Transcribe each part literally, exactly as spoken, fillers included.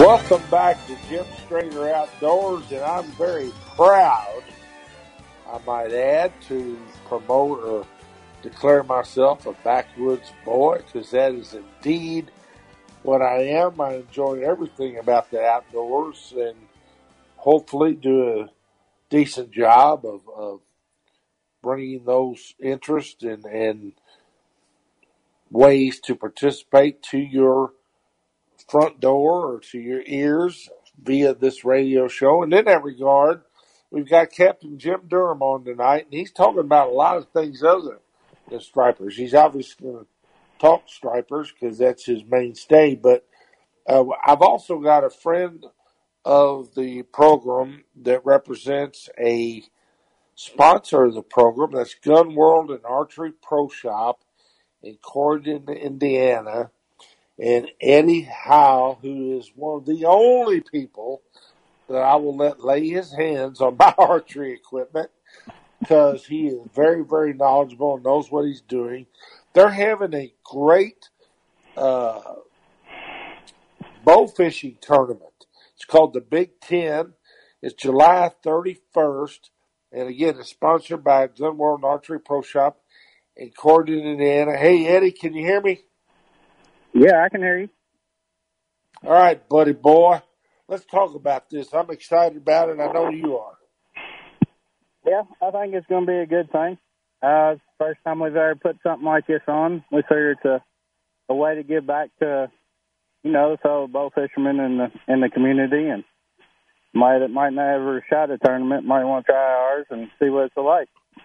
Welcome back to Jim Strader Outdoors, and I'm very proud, I might add, to promote or declare myself a backwoods boy, because that is indeed what I am. I enjoy everything about the outdoors and hopefully do a decent job of, of bringing those interests and, and ways to participate to your front door or to your ears via this radio show. And in that regard, we've got Captain Jim Durham on tonight, and he's talking about a lot of things other than stripers. He's obviously going to talk stripers because that's his mainstay, but uh, I've also got a friend of the program that represents a sponsor of the program. That's Gun World and Archery Pro Shop in Corydon, Indiana. And Eddie Howe, who is one of the only people that I will let lay his hands on my archery equipment, because he is very, very knowledgeable and knows what he's doing. They're having a great uh, bow fishing tournament. It's called the Big Ten. It's July thirty-first. And again, it's sponsored by Gun World and Archery Pro Shop in Corydon, Indiana. Hey, Eddie, can you hear me? Yeah, I can hear you. All right, buddy boy. Let's talk about this. I'm excited about it. I know you are. Yeah, I think it's going to be a good thing. Uh, it's the first time we've ever put something like this on. We figure it's a, a way to give back to, you know, so bow fishermen in the in the community, and somebody that might never shot a tournament might want to try ours and see what it's like.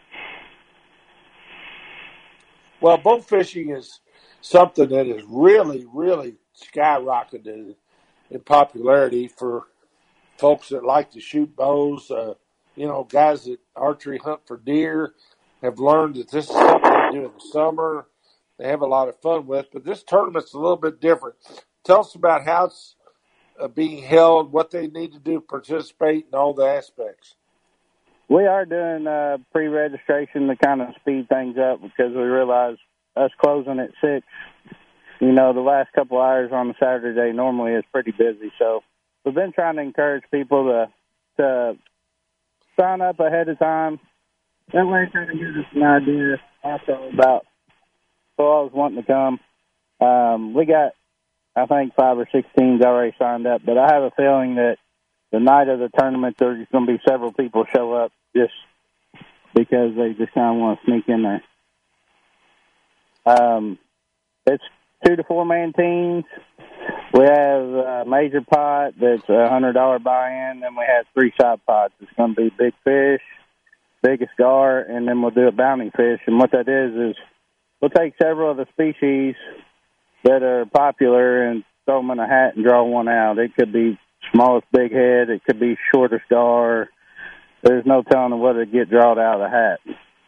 Well, bow fishing is something that has really, really skyrocketed in popularity for folks that like to shoot bows. Uh, you know, guys that archery hunt for deer have learned that this is something they do in the summer. They have a lot of fun with, but this tournament's a little bit different. Tell us about how it's uh, being held, what they need to do to participate, and all the aspects. We are doing uh, pre-registration to kind of speed things up, because we realize us closing at six, you know, the last couple hours on a Saturday normally is pretty busy. So we've been trying to encourage people to to sign up ahead of time. That way, trying to give us an idea also about those wanting to come. Um, we got, I think, five or six teams already signed up, but I have a feeling that the night of the tournament, there's going to be several people show up just because they just kind of want to sneak in there. Um, it's two to four man teams. We have a major pot that's a hundred dollar buy-in. Then we have three side pots. It's going to be big fish, biggest gar, and then we'll do a bounty fish. And what that is is we'll take several of the species that are popular and throw them in a hat and draw one out. It could be smallest big head. It could be shortest gar. There's no telling whether to get drawn out of the hat.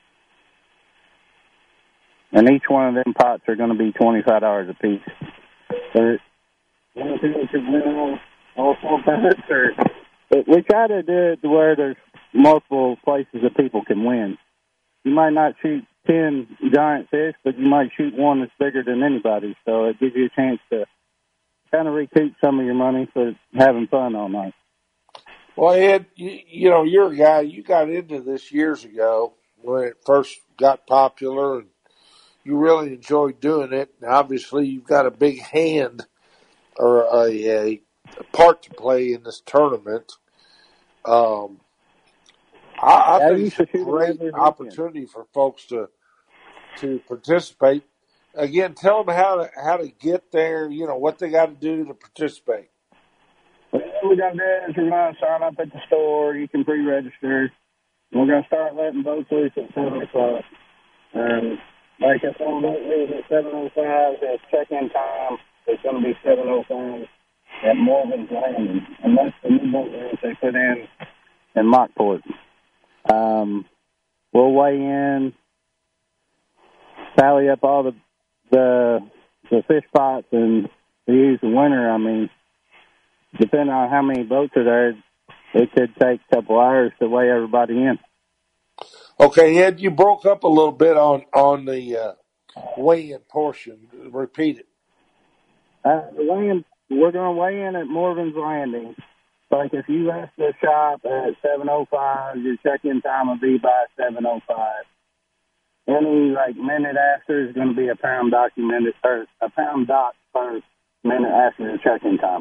And each one of them pots are going to be twenty-five dollars a piece. But one people can win all, all four pots, or but we try to do it to where there's multiple places that people can win. You might not shoot ten giant fish, but you might shoot one that's bigger than anybody. So it gives you a chance to kind of recoup some of your money for having fun all night. Well, Ed, you, you know, you're a guy, you got into this years ago when it first got popular, and you really enjoyed doing it. And obviously, you've got a big hand or a, a, a part to play in this tournament. Um, I, I Yeah, think it's a great opportunity for folks to to participate. Again, tell them how to how to get there. You know what they got to do to participate. Well, what we're going to do is we're going to sign up at the store. You can pre-register. We're going to start letting boats loose at seven o'clock. Um, like if I'm boat leaves at seven oh five, the check-in time is going to be seven oh five at Morgan's Landing. And that's the new boat race they put in in Mockport. Um, we'll weigh in, tally up all the the the fish pots, and to use the winner, I mean, depending on how many boats are there, it could take a couple hours to weigh everybody in. Okay, Ed, you broke up a little bit on, on the uh, weigh-in portion. Repeat it. Uh, the weigh-in we're going to weigh in at Morgan's Landing. Like if you left the shop at seven oh five, your check-in time will be by seven oh five. Any like minute after is going to be a pound documented, or a pound doc per minute after the check-in time.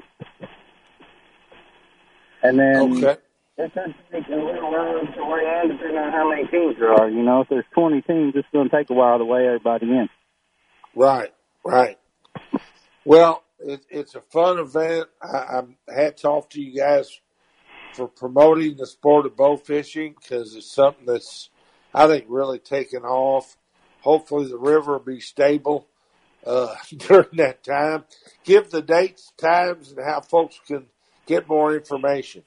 And then Okay. it could take a little while to weigh in depending on how many teams there are. You know, if there's twenty teams, it's going to take a while to weigh everybody in. Right, right. Well, it, it's a fun event. I, I'm hats off to you guys for promoting the sport of bow fishing because it's something that's, I think, really taken off. Hopefully the river will be stable uh, during that time. Give the dates, times, and how folks can get more information.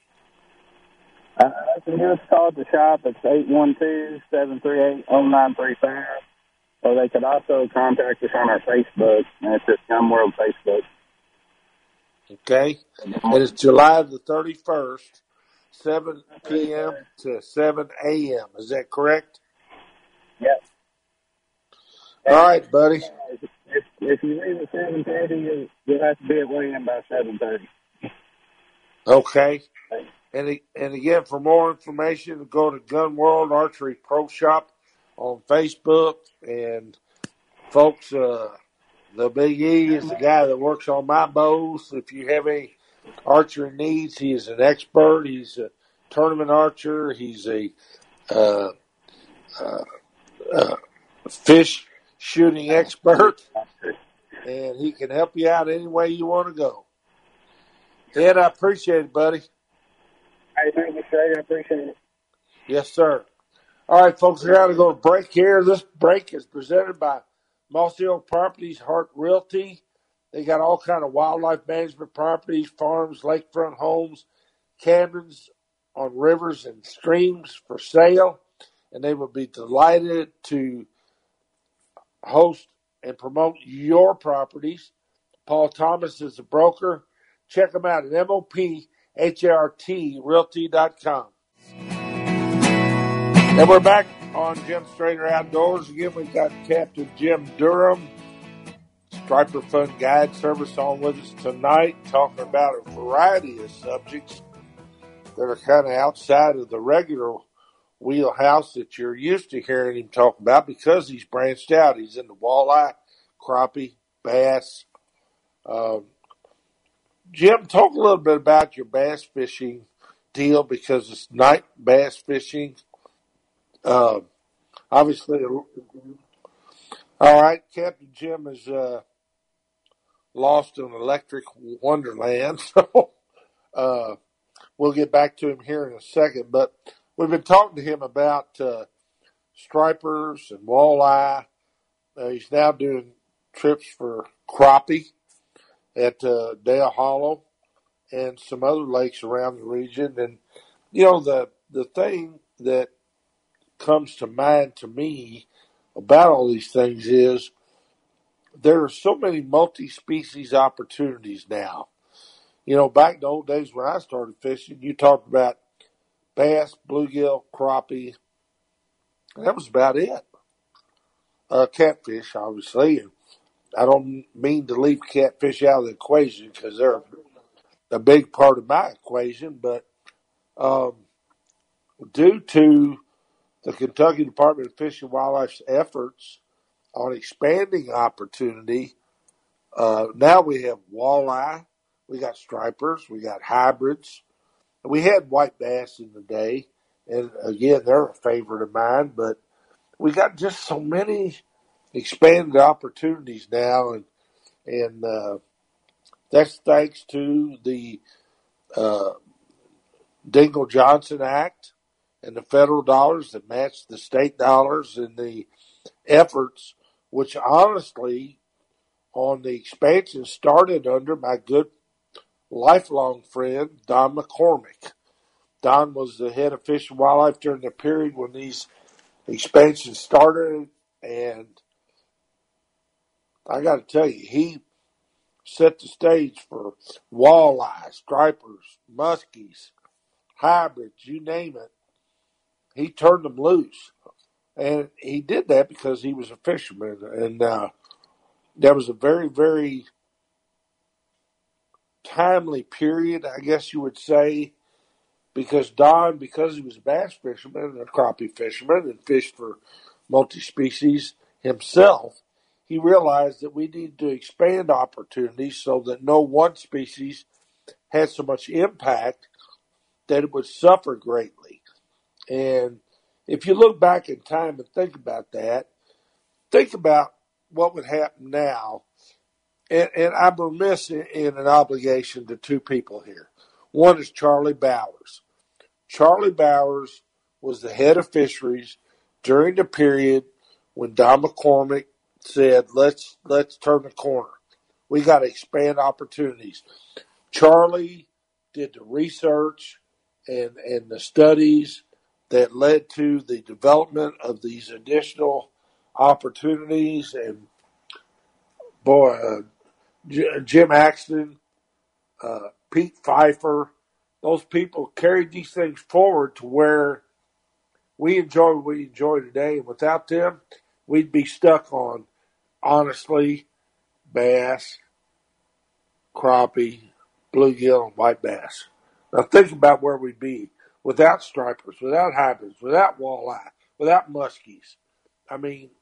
Uh, I can give us a call at the shop. It's eight one two, seven three eight, oh nine three five. Or they could also contact us on our Facebook. And it's just Gun World Facebook. Okay? And it's July the thirty-first, seven p.m. to seven a.m. Is that correct? Yep. All right, buddy. If, if you leave at seven thirty, you'll, you'll have to be at weigh-in by seven thirty. Okay. And and again, for more information, go to Gun World Archery Pro Shop on Facebook. And folks, uh, the Big E is the guy that works on my bows. If you have any archery needs, he is an expert. He's a tournament archer. He's a uh, uh, uh, fish shooting expert, and he can help you out any way you want to go. Ed, I appreciate it, buddy. Hey, thank you, sir. I appreciate it. Yes, sir. All right, folks, we're going to go to break here. This break is presented by Mossy Oak Properties, Hart Realty. They got all kind of wildlife management properties, farms, lakefront homes, cabins on rivers and streams for sale. And they would be delighted to host and promote your properties. Paul Thomas is a broker. Check them out at M O P H A R T realty dot com. And we're back on Jim Strainer Outdoors. Again, we've got Captain Jim Durham, Striper Fun Guide Service, on with us tonight, talking about a variety of subjects that are kind of outside of the regular wheelhouse that you're used to hearing him talk about because he's branched out. He's into walleye, crappie, bass. Um, Jim, talk a little bit about your bass fishing deal because it's night bass fishing. Uh, obviously, all right, Captain Jim is uh, lost in electric wonderland, so uh, we'll get back to him here in a second. But we've been talking to him about uh, stripers and walleye. Uh, he's now doing trips for crappie at uh, Dale Hollow and some other lakes around the region. And, you know, the the thing that comes to mind to me about all these things is there are so many multi-species opportunities now. You know, back in the old days when I started fishing, you talked about bass, bluegill, crappie. That was about it. Uh, catfish, obviously. And I don't mean to leave catfish out of the equation because they're a big part of my equation, but um, due to the Kentucky Department of Fish and Wildlife's efforts on expanding opportunity, uh, now we have walleye, we got stripers, we got hybrids. We had white bass in the day, and again, they're a favorite of mine, but we got just so many expanded opportunities now, and and uh, that's thanks to the uh, Dingell-Johnson Act and the federal dollars that match the state dollars and the efforts, which honestly, on the expansion, started under my good lifelong friend, Don McCormick. Don was the head of Fish and Wildlife during the period when these expansions started, and I got to tell you, he set the stage for walleye, stripers, muskies, hybrids, you name it. He turned them loose. And he did that because he was a fisherman. And uh, that was a very, very timely period, I guess you would say, because Don, because he was a bass fisherman and a crappie fisherman and fished for multi-species himself, he realized that we needed to expand opportunities so that no one species had so much impact that it would suffer greatly. And if you look back in time and think about that, think about what would happen now. And, and I'm remiss in, in an obligation to two people here. One is Charlie Bowers. Charlie Bowers was the head of fisheries during the period when Don McCormick said, let's let's turn the corner. We got to expand opportunities. Charlie did the research and, and the studies that led to the development of these additional opportunities. And, boy, uh, J- Jim Axton, uh, Pete Pfeiffer, those people carried these things forward to where we enjoy what we enjoy today. And without them, we'd be stuck on, honestly, bass, crappie, bluegill, and white bass. Now think about where we'd be without stripers, without hybrids, without walleye, without muskies. I mean,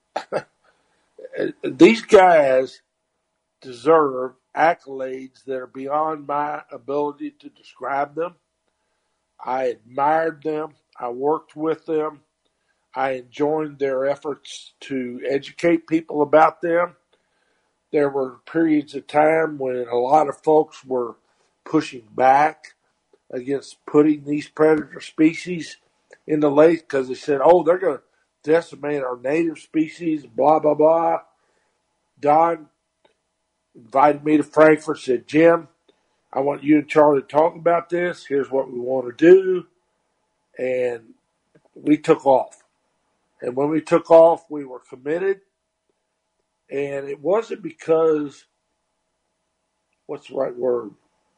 these guys deserve accolades that are beyond my ability to describe them. I admired them. I worked with them. I enjoyed their efforts to educate people about them. There were periods of time when a lot of folks were pushing back against putting these predator species in the lake because they said, oh, they're going to decimate our native species, blah, blah, blah. Don invited me to Frankfurt, said, Jim, I want you and Charlie to talk about this. Here's what we want to do. And we took off. And when we took off, we were committed. And it wasn't because, what's the right word?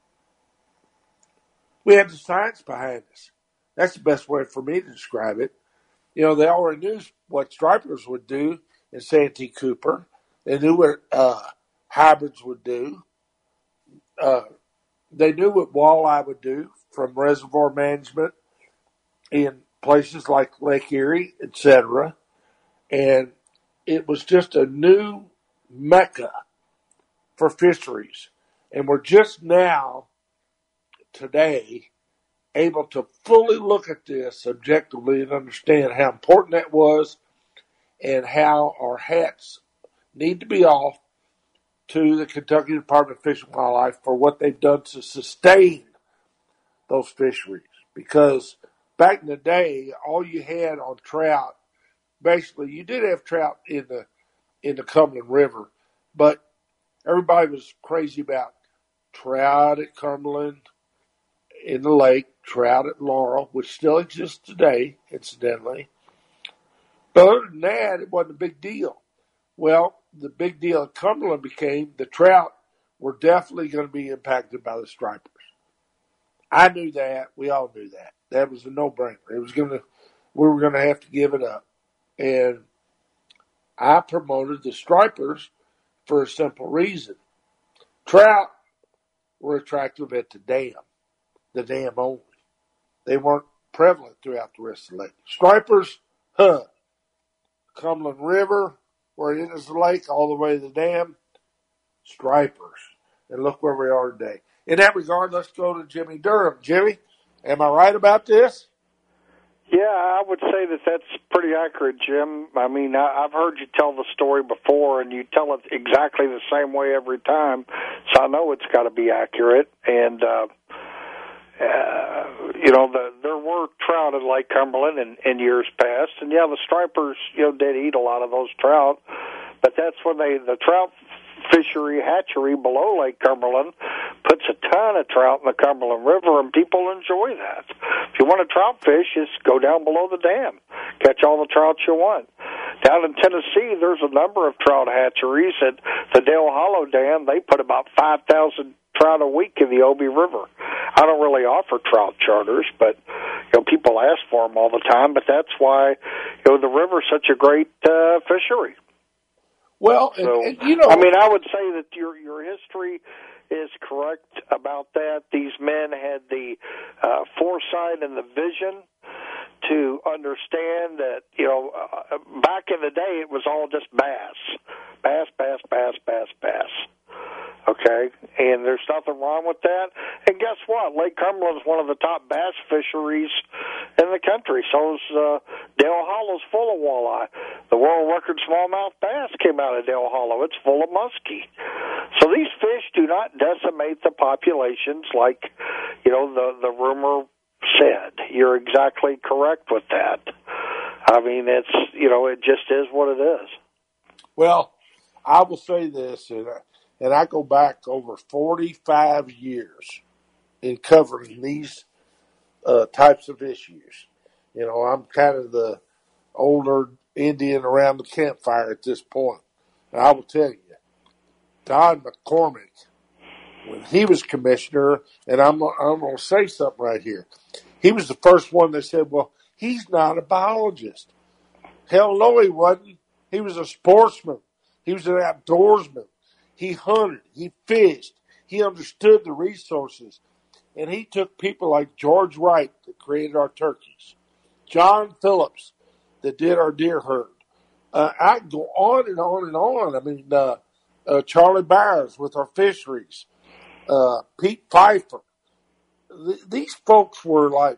We had the science behind us. That's the best way for me to describe it. You know, they already knew what stripers would do in Santee Cooper. They knew what uh, hybrids would do. Uh, they knew what walleye would do from reservoir management in places like Lake Erie, et cetera. And it was just a new mecca for fisheries. And we're just now, today, able to fully look at this objectively and understand how important that was and how our hats need to be off to the Kentucky Department of Fish and Wildlife for what they've done to sustain those fisheries. Because back in the day, all you had on trout, basically, you did have trout in the in the Cumberland River, but everybody was crazy about trout at Cumberland in the lake, trout at Laurel, which still exists today, incidentally. But other than that, it wasn't a big deal. Well, the big deal at Cumberland became the trout were definitely going to be impacted by the stripers. I knew that. We all knew that. That was a no-brainer. It was going to, we were going to have to give it up. And I promoted the stripers for a simple reason. Trout were attractive at the dam, the dam only. They weren't prevalent throughout the rest of the lake. Stripers, huh, Cumberland River, where it is the lake, all the way to the dam, stripers. And look where we are today. In that regard, let's go to Jimmy Durham. Jimmy, am I right about this? Yeah, I would say that that's pretty accurate, Jim. I mean, I, I've heard you tell the story before, and you tell it exactly the same way every time, so I know it's got to be accurate. And, uh, uh, you know, the, there were trout in Lake Cumberland in, in years past, and, yeah, the stripers, you know, did eat a lot of those trout, but that's when they, the trout fishery hatchery below Lake Cumberland puts a ton of trout in the Cumberland River, and people enjoy that. If you want to trout fish, just go down below the dam. Catch all the trout you want. Down in Tennessee, there's a number of trout hatcheries. At the Dale Hollow Dam, they put about five thousand trout a week in the Obi River. I don't really offer trout charters, but you know, people ask for them all the time, but that's why you know the river's such a great uh, fishery. Well, and, So, and you know, I mean, I would say that your your history is correct about that. These men had the uh, foresight and the vision to understand that, you know, uh, back in the day it was all just bass. Bass, bass, bass, bass, bass. Okay? And there's nothing wrong with that. And guess what? Lake Cumberland is one of the top bass fisheries in the country. So is uh, Dale Hollow's full of walleye. The world record smallmouth bass came out of Dale Hollow. It's full of muskie. So these fish do not decimate the populations like, you know, the, the rumor said. You're exactly correct with that. I mean, it's, you know, it just is what it is. Well, I will say this, and I, and I go back over forty-five years in covering these uh, types of issues. You know, I'm kind of the older Indian around the campfire at this point. And I will tell you, Don McCormick, when he was commissioner, and I'm, I'm going to say something right here, he was the first one that said, well, he's not a biologist. Hell no, he wasn't. He was a sportsman. He was an outdoorsman. He hunted. He fished. He understood the resources. And he took people like George Wright that created our turkeys, John Phillips that did our deer herd. Uh, I can go on and on and on. I mean, uh, uh, Charlie Byers with our fisheries, uh, Pete Pfeiffer. Th- these folks were like,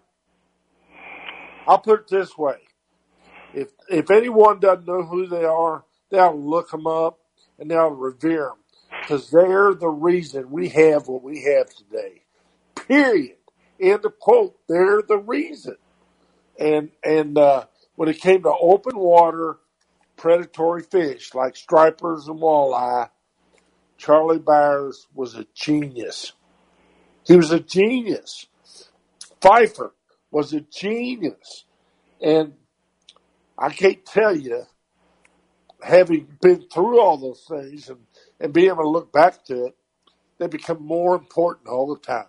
I'll put it this way. If if anyone doesn't know who they are, they'll look them up and they'll revere them because they're the reason we have what we have today. Period. End of quote. They're the reason. And and uh, when it came to open water predatory fish like stripers and walleye, Charlie Byers was a genius. He was a genius. Pfeiffer was a genius. And I can't tell you, having been through all those things and, and being able to look back to it, they become more important all the time.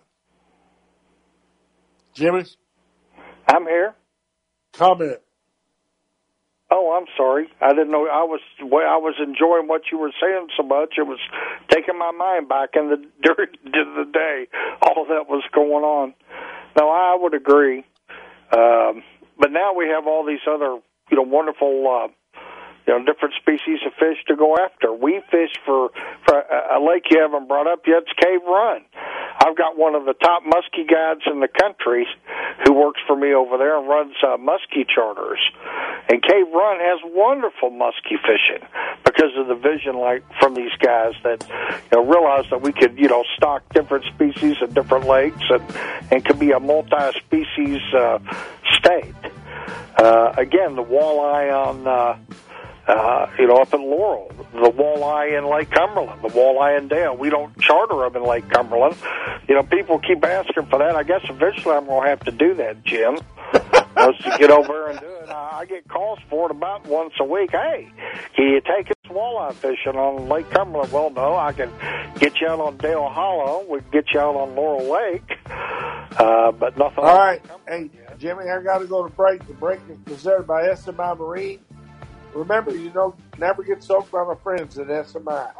Jimmy? I'm here. Comment. Oh, I'm sorry. I didn't know. I was well, I was enjoying what you were saying so much. It was taking my mind back in the during the day. All that was going on. No, I would agree. Um, but now we have all these other, you know, wonderful, uh, you know, different species of fish to go after. We fish for, for a, a lake you haven't brought up yet. It's Cave Run. I've got one of the top muskie guides in the country who works for me over there and runs uh, muskie charters. And Cave Run has wonderful muskie fishing because of the vision, like from these guys that, you know, realize that we could, you know, stock different species in different lakes and and could be a multi-species uh, state. Uh, again, the walleye on. Uh, Uh, you know, up in Laurel, the walleye in Lake Cumberland, the walleye in Dale. We don't charter them in Lake Cumberland. You know, people keep asking for that. I guess eventually I'm going to have to do that, Jim. Let's get over there and do it. I, I get calls for it about once a week. Hey, can you take us walleye fishing on Lake Cumberland? Well, no, I can get you out on Dale Hollow. We can get you out on Laurel Lake, uh, but nothing. All right. Hey, Jimmy, I got to go to break. The break is presented by S M I Marine. Remember, you don't never get soaked by my friends at S M I.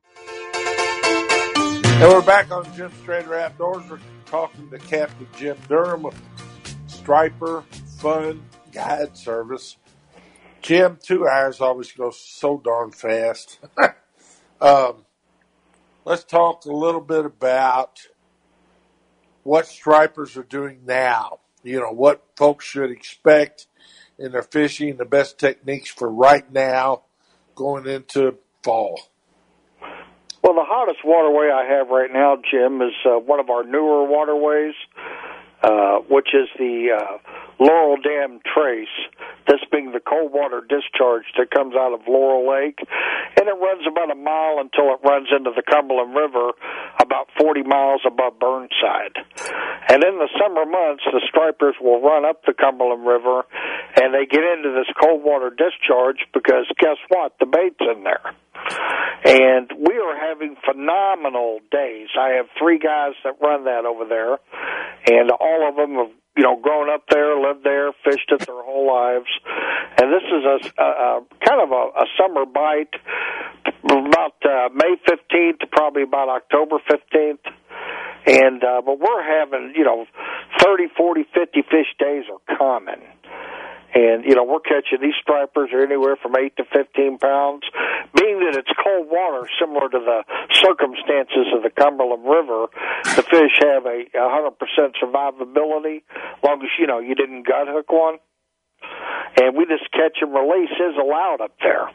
And we're back on Jim Strader Outdoors. We're talking to Captain Jim Durham of Striper Fun Guide Service. Jim, two hours always goes so darn fast. um, let's talk a little bit about what stripers are doing now. You know, what folks should expect in their fishing, the best techniques for right now going into fall. Well, the hottest waterway I have right now, Jim, is uh, one of our newer waterways, uh, which is the uh, Laurel Dam Trace, this being the cold water discharge that comes out of Laurel Lake, and it runs about a mile until it runs into the Cumberland River, about forty miles above Burnside. And in the summer months, the stripers will run up the Cumberland River, and they get into this cold water discharge because guess what? The bait's in there. And we are having phenomenal days. I have three guys that run that over there, and all of them have, you know, grown up there, lived there, fished it their whole lives. And this is a, a, a kind of a, a summer bite about uh, May fifteenth to probably about October fifteenth. And, uh, but we're having, you know, thirty, forty, fifty fish days are common. And, you know, we're catching these stripers are anywhere from eight to fifteen pounds. Being that it's cold water, similar to the circumstances of the Cumberland River, the fish have a one hundred percent survivability, as long as, you know, you didn't gut hook one. And we just catch and release is allowed up there.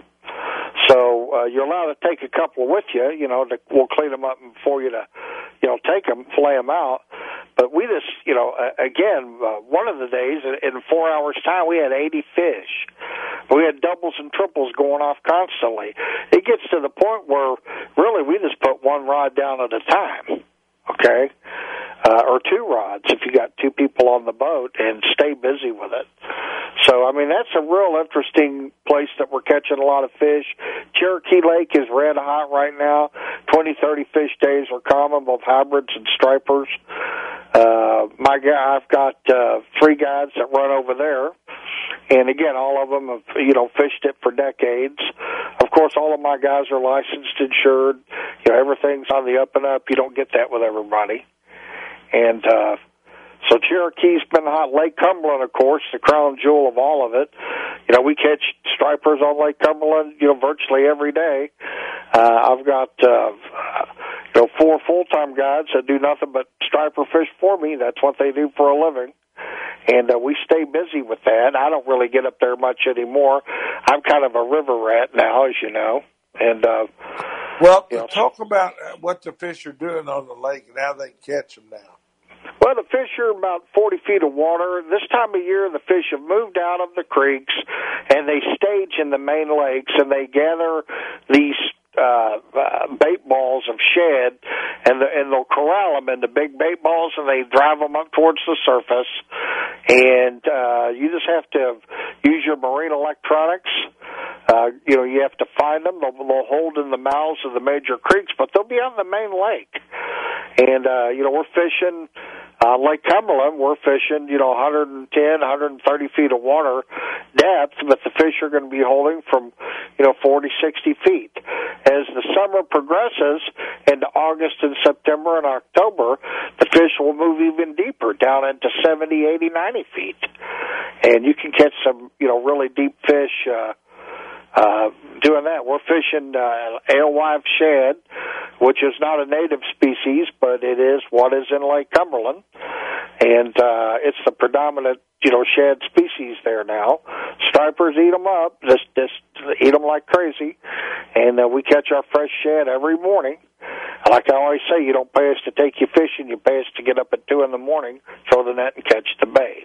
So uh, you're allowed to take a couple with you, you know, to, we'll clean them up for you to, you know, take them, flay them out. But we just, you know, uh, again, uh, one of the days, in four hours' time, we had eighty fish. We had doubles and triples going off constantly. It gets to the point where, really, we just put one rod down at a time, okay? Uh, or two rods if you got two people on the boat, and stay busy with it. So, I mean, that's a real interesting place that we're catching a lot of fish. Cherokee Lake is red hot right now. twenty, thirty fish days are common, both hybrids and stripers. Uh, my guy, I've got uh, three guys that run over there. And again, all of them have, you know, fished it for decades. Of course, all of my guys are licensed, insured. You know, everything's on the up and up. You don't get that with everybody. And uh, so Cherokee's been hot. Lake Cumberland, of course, the crown jewel of all of it. You know, we catch stripers on Lake Cumberland, you know, virtually every day. Uh, I've got, uh, you know, four full-time guys that do nothing but striper fish for me. That's what they do for a living. And uh, we stay busy with that. I don't really get up there much anymore. I'm kind of a river rat now, as you know. And uh, well, you know, talk about what the fish are doing on the lake and how they catch them now. Well, the fish are about forty feet of water. This time of year, the fish have moved out of the creeks, and they stage in the main lakes, and they gather these uh, uh, bait balls of shad, and, the, and they'll corral them into big bait balls, and they drive them up towards the surface. And uh, you just have to use your marine electronics. Uh, you know, you have to find them. They'll, they'll hold in the mouths of the major creeks, but they'll be on the main lake. And, uh, you know, we're fishing uh, Lake Cumberland. We're fishing, you know, one ten, one thirty feet of water depth, but the fish are going to be holding from, you know, forty, sixty feet. As the summer progresses into August and September and October, the fish will move even deeper, down into seventy, eighty, ninety feet. And you can catch some, you know, really deep fish uh, uh, doing that. We're fishing uh, alewife shad, which is not a native species, but it is what is in Lake Cumberland. And uh, it's the predominant, you know, shad species there now. Stripers eat them up, just, just eat them like crazy. And uh, we catch our fresh shad every morning. Like I always say, you don't pay us to take you fishing, you pay us to get up at two in the morning, throw the net, and catch the bait.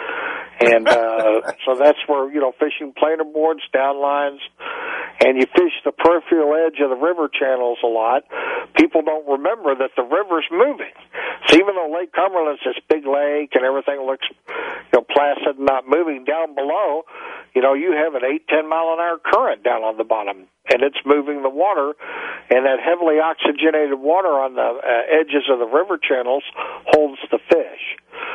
And uh, so that's where, you know, fishing planer boards, downlines, and you fish the peripheral edge of the river channels a lot. People don't remember that the river's moving. So even though Lake Cumberland's this big lake and everything looks, you know, placid and not moving, down below, you know, you have an eight, ten mile an hour current down on the bottom, and it's moving the water, and that heavily oxygenated water on the uh, edges of the river channels holds the fish.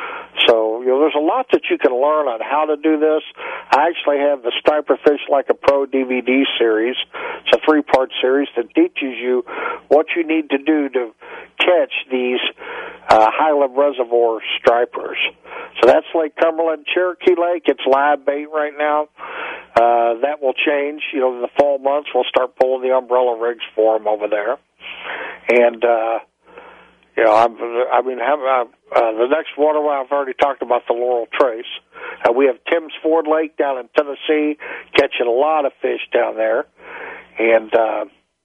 So, you know, there's a lot that you can learn on how to do this. I actually have the Striper Fish Like a Pro D V D series. It's a three-part series that teaches you what you need to do to catch these uh, Highland Reservoir stripers. So that's Lake Cumberland. Cherokee Lake, it's live bait right now. Uh, that will change. You know, in the fall months, we'll start pulling the umbrella rigs for them over there. And, uh, you know, I'm, I mean, have, uh, uh, the next waterway, I've already talked about the Laurel Trace. Uh, we have Timms Ford Lake down in Tennessee, catching a lot of fish down there. And uh,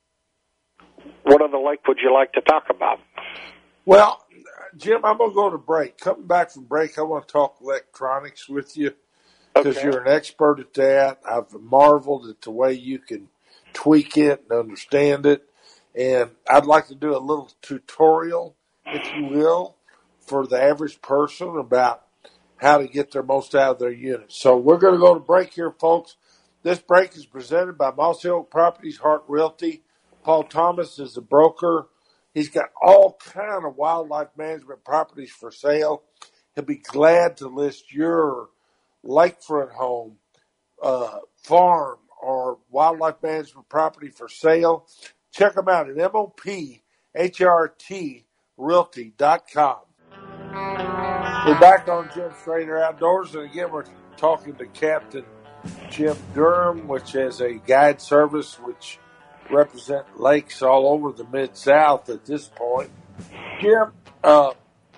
what other lake would you like to talk about? Well, Jim, I'm going to go to break. Coming back from break, I want to talk electronics with you because Okay. you're an expert at that. I've marveled at the way you can tweak it and understand it. And I'd like to do a little tutorial, if you will, for the average person about how to get their most out of their unit. So we're going to go to break here, folks. This break is presented by Mossy Oak Properties, Hart Realty. Paul Thomas is the broker. He's got all kind of wildlife management properties for sale. He'll be glad to list your lakefront home, uh, farm, or wildlife management property for sale, check them out at M O P H R T realty dot com. We're back on Jim Strader Outdoors, and again, we're talking to Captain Jim Durham, which is a guide service which represent lakes all over the Mid-South at this point. Jim, uh,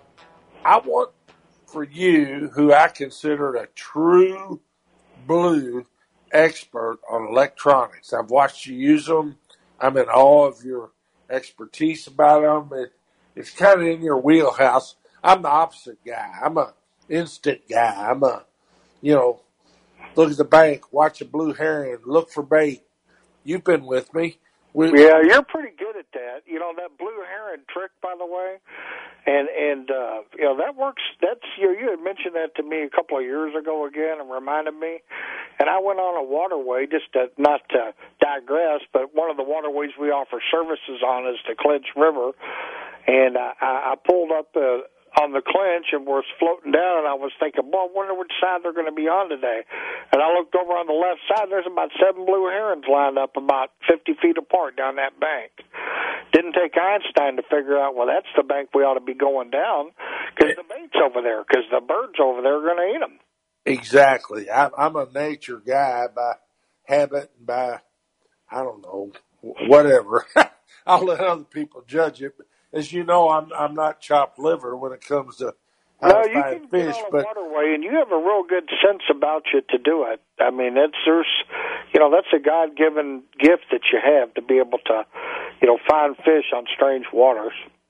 I want for you, who I consider a true blue expert on electronics. I've watched you use them. I'm in awe of your expertise about them. It, it's kind of in your wheelhouse. I'm the opposite guy. I'm a instant guy. I'm a, you know, look at the bank, watch a blue heron, look for bait. You've been with me. We, yeah, you're pretty good at that. You know, that blue heron trick, by the way, and, and uh, you know, that works. That's, you know, you had mentioned that to me a couple of years ago again and reminded me. And I went on a waterway, just to, not to digress, but one of the waterways we offer services on is the Clinch River. And I, I pulled up uh, on the Clinch and was floating down, and I was thinking, well, I wonder which side they're going to be on today. And I looked over on the left side, there's about seven blue herons lined up about fifty feet apart down that bank. Didn't take Einstein to figure out, well, that's the bank we ought to be going down, because the bait's over there, because the birds over there are going to eat them. Exactly. I'm, I'm a nature guy by habit and by, I don't know, whatever. I'll let other people judge it. But as you know, I'm I'm not chopped liver when it comes to how no, to you find can fish. get on But a waterway, and you have a real good sense about you to do it. I mean, it's there's, you know, that's a God-given gift that you have to be able to, you know, find fish on strange waters.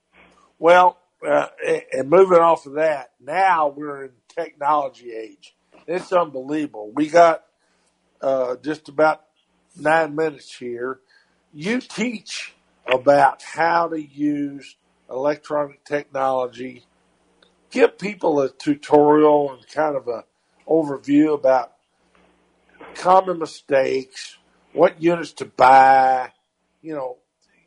Well, uh, and moving off of that, now we're in technology age. It's unbelievable. We got uh, just about nine minutes here. You teach about how to use electronic technology. Give people a tutorial and kind of a overview about common mistakes, what units to buy. You know,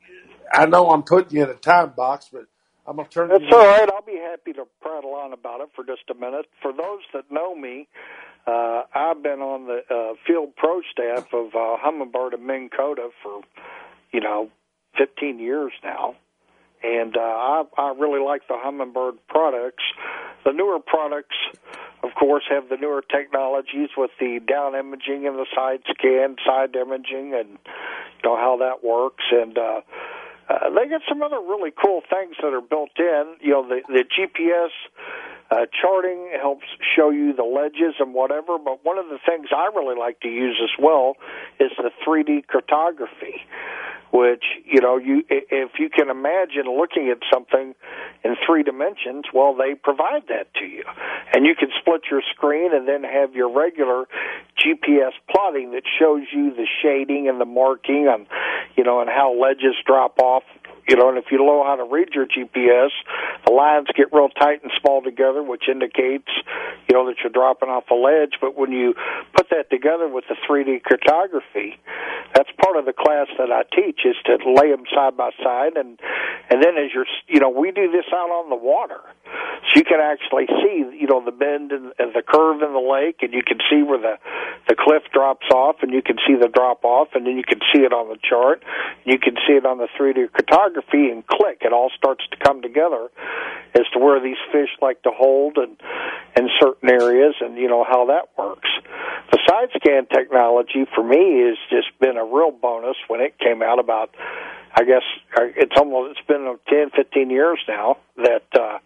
I know I'm putting you in a time box, but I'm going to turn That's you all right. I'll be happy to prattle on about it for just a minute. For those that know me, uh, I've been on the uh, field pro staff of uh, Humminbird and Minn Kota for, you know, fifteen years now. And uh, I, I really like the Humminbird products. The newer products, of course, have the newer technologies with the down imaging and the side scan, side imaging, and you know how that works. And uh, uh, they got some other really cool things that are built in. You know, the, the G P S uh, charting helps show you the ledges and whatever. But one of the things I really like to use as well is the three D cartography, which, you know, you if you can imagine looking at something in three dimensions, well, they provide that to you. And you can split your screen and then have your regular G P S plotting that shows you the shading and the marking and, you know, and how ledges drop off. You know, and if you know how to read your G P S, the lines get real tight and small together, which indicates, you know, that you're dropping off a ledge. But when you put that together with the three D cartography, that's part of the class that I teach, is to lay them side by side. And, and then as you're, you know, we do this out on the water. So you can actually see, you know, the bend and, and the curve in the lake, and you can see where the, the cliff drops off, and you can see the drop off, and then you can see it on the chart. You can see it on the three D cartography, and click, it all starts to come together as to where these fish like to hold and in certain areas, and you know how that works. The side scan technology for me has just been a real bonus when it came out about, I guess it's almost, it's been ten, fifteen years now that, uh,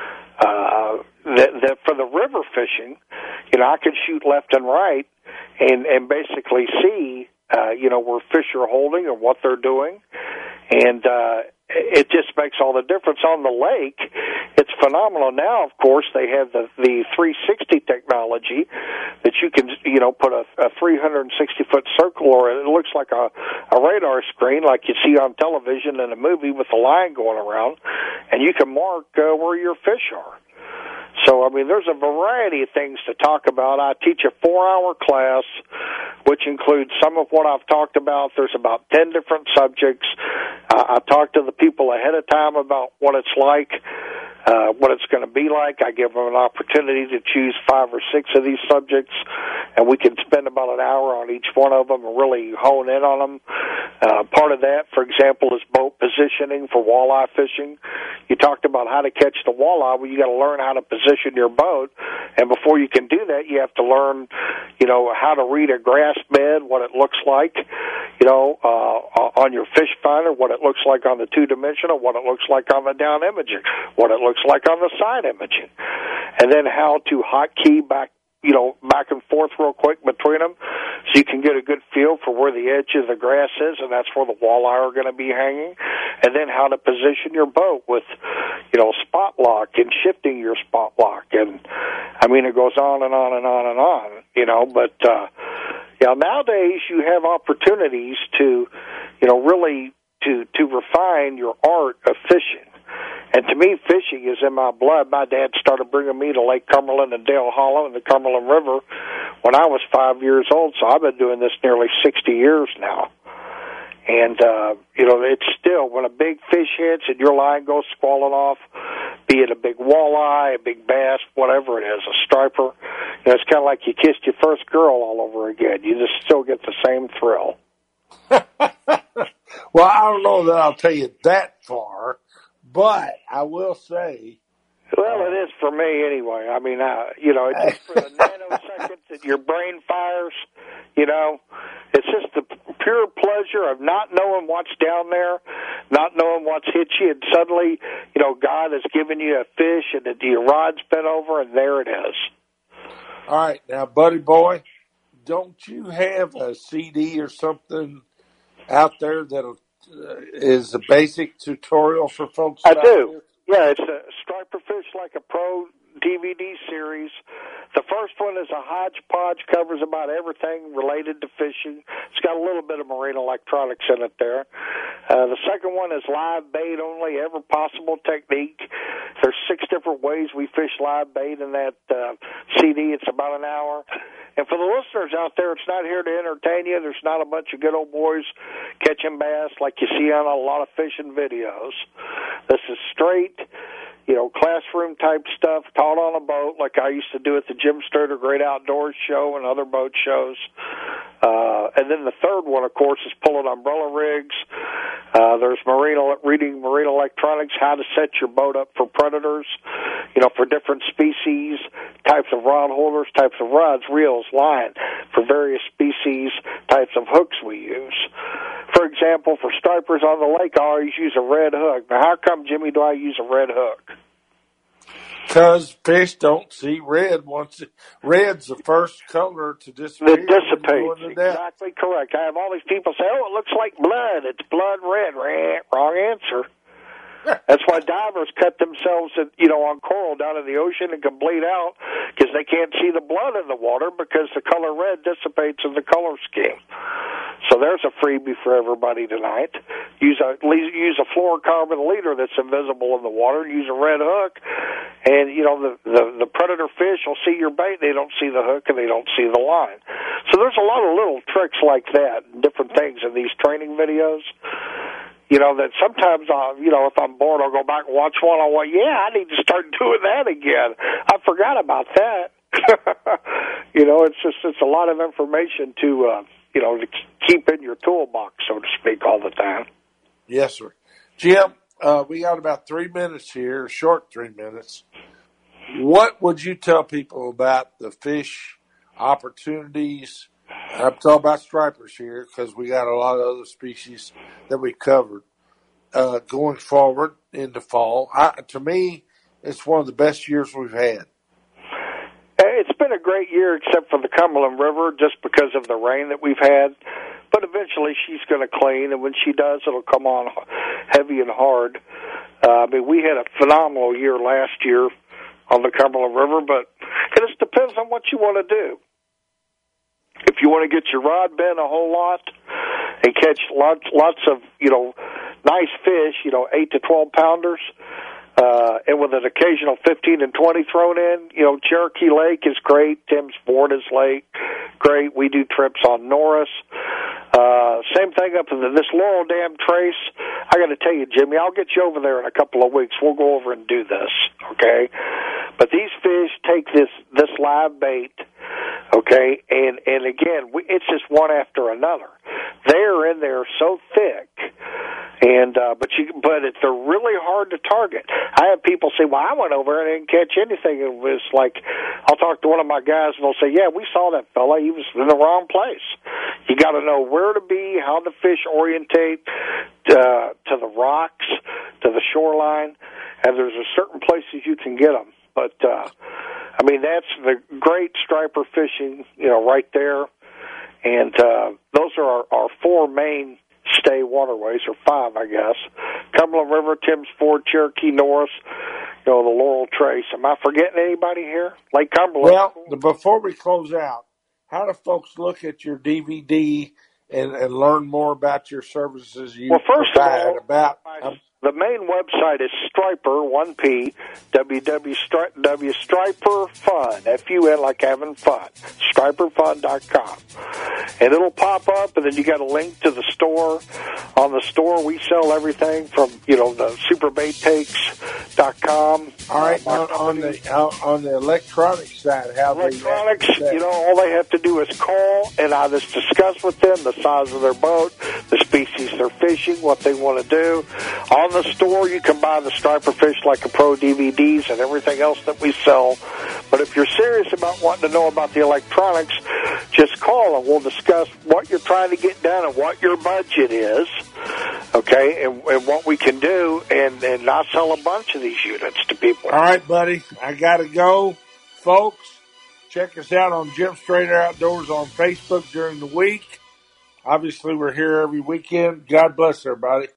uh, that, that for the river fishing, you know, I could shoot left and right and, and basically see, uh, you know, where fish are holding and what they're doing. And, uh, it just makes all the difference on the lake. It's phenomenal. Now, of course, they have the, the three sixty technology that you can, you know, put a, a three hundred sixty foot circle, or it looks like a, a radar screen like you see on television in a movie with a line going around, and you can mark uh, where your fish are. So, I mean, there's a variety of things to talk about. I teach a four-hour class, which includes some of what I've talked about. There's about ten different subjects. Uh, I talk to the people ahead of time about what it's like uh, what it's going to be like. I give them an opportunity to choose five or six of these subjects, and we can spend about an hour on each one of them and really hone in on them. Uh, part of that, for example, is boat positioning for walleye fishing. You talked about how to catch the walleye. Well, you got to learn how to position your boat, and before you can do that, you have to learn, you know, how to read a grass bed, what it looks like, you know, uh, on your fish finder, what it looks like on the two-dimensional, what it looks like on the down imaging, what it looks like on the side imaging, and then how to hotkey back, you know, back and forth real quick between them so you can get a good feel for where the edge of the grass is, and that's where the walleye are going to be hanging, and then how to position your boat with, you know, spot lock and shifting your spot lock, and, I mean, it goes on and on and on and on, you know, but, uh, yeah, nowadays you have opportunities to, you know, really to, to refine your art of fishing. And to me, fishing is in my blood. My dad started bringing me to Lake Cumberland and Dale Hollow and the Cumberland River when I was five years old, so I've been doing this nearly sixty years now. And, uh, you know, it's still, when a big fish hits and your line goes squalling off, be it a big walleye, a big bass, whatever it is, a striper, you know, it's kind of like you kissed your first girl all over again. You just still get the same thrill. Well, I don't know that I'll tell you that far, but I will say. Well, it is for me anyway. I mean, uh, you know, it's just for the nanoseconds that your brain fires, you know, it's just the pure pleasure of not knowing what's down there, not knowing what's hit you, and suddenly, you know, God has given you a fish and the, your rod's bent over, and there it is. All right. Now, buddy boy, don't you have a C D or something out there that uh, is a basic tutorial for folks? I do. This? Yeah, it's a Striper Fish Like a Pro D V D series. The first one is a hodgepodge, covers about everything related to fishing. It's got a little bit of marine electronics in it there. Uh, the second one is live bait only, every possible technique. There's six different ways we fish live bait in that uh, C D. It's about an hour. And for the listeners out there, it's not here to entertain you. There's not a bunch of good old boys catching bass like you see on a lot of fishing videos. This is straight, you know, classroom type stuff taught on a boat like I used to do at the Jim Sturter Great Outdoors Show and other boat shows. Uh, and then the third one, of course, is pulling umbrella rigs. Uh, there's marine, reading marine electronics, how to set your boat up for predators, you know, for different species, types of rod holders, types of rods, reels, line, for various species, types of hooks we use. For example, for stripers on the lake, I always use a red hook. Now, how come, Jimmy, do I use a red hook? Because fish don't see red. Once it, red's the first color to disappear. It dissipates. Exactly correct. I have all these people say, "Oh, it looks like blood. It's blood red." Wrong answer. That's why divers cut themselves, at, you know, on coral down in the ocean and can bleed out because they can't see the blood in the water because the color red dissipates in the color scheme. So there's a freebie for everybody tonight. Use a use a fluorocarbon leader that's invisible in the water. Use a red hook, and you know the, the the predator fish will see your bait. They don't see the hook and they don't see the line. So there's a lot of little tricks like that, different things in these training videos. You know, that sometimes, I'll, you know, if I'm bored, I'll go back and watch one. I'll go, yeah, I need to start doing that again. I forgot about that. You know, it's just, it's a lot of information to, uh, you know, to keep in your toolbox, so to speak, all the time. Yes, sir. Jim, uh, we got about three minutes here, short three minutes. What would you tell people about the fish opportunities? I'm talking about stripers here because we got a lot of other species that we covered uh, going forward into fall. I, to me, it's one of the best years we've had. It's been a great year except for the Cumberland River just because of the rain that we've had. But eventually she's going to clean, and when she does, it'll come on heavy and hard. Uh, I mean, we had a phenomenal year last year on the Cumberland River, but it just depends on what you want to do. If you want to get your rod bent a whole lot and catch lots, lots of, you know, nice fish, you know, eight to twelve pounders, uh, and with an occasional fifteen and twenty thrown in, you know, Cherokee Lake is great. Tim's Ford is Lake, great. We do trips on Norris. Uh, uh, same thing up in the, this Laurel Dam Trace. I got to tell you, Jimmy, I'll get you over there in a couple of weeks. We'll go over and do this, okay? But these fish take this this live bait, okay, and and again, we, it's just one after another. They're in there so thick, and uh, but you but it, they're really hard to target. I have people say, "Well, I went over and didn't catch anything." It was like, I'll talk to one of my guys, and they'll say, "Yeah, we saw that fella. He was in the wrong place." You got to know where to be, how the fish orientate uh, to the rocks, to the shoreline, and there's a certain places you can get them. But uh, I mean, that's the great striper fishing, you know, right there. And uh, those are our, our four main stay waterways, or five, I guess. Cumberland River, Timms Ford, Cherokee Norris, you know, the Laurel Trace. Am I forgetting anybody here? Lake Cumberland. Well, the, before we close out, how do folks look at your D V D and, and learn more about your services you well, first provide? Of all, about um, the main website is Striper, one P, www. Striper Fun, F U N like having fun, striper fun dot com. And it'll pop up, and then you got a link to the store. On the store, we sell everything from, you know, the super bait takes dot com. All right, uh, on, on the uh, on the electronic side, how electronics, they you know, all they have to do is call, and I just discuss with them the size of their boat, the species they're fishing, what they want to do. On the store, you can buy the Striper Fish Like a Pro D V Ds and everything else that we sell. But if you're serious about wanting to know about the electronics, just call and we'll discuss what you're trying to get done and what your budget is, okay, and, and what we can do, and, and I'll sell a bunch of these units to people. All right, buddy, I got to go. Folks, check us out on Jim Strader Outdoors on Facebook during the week. Obviously, we're here every weekend. God bless everybody.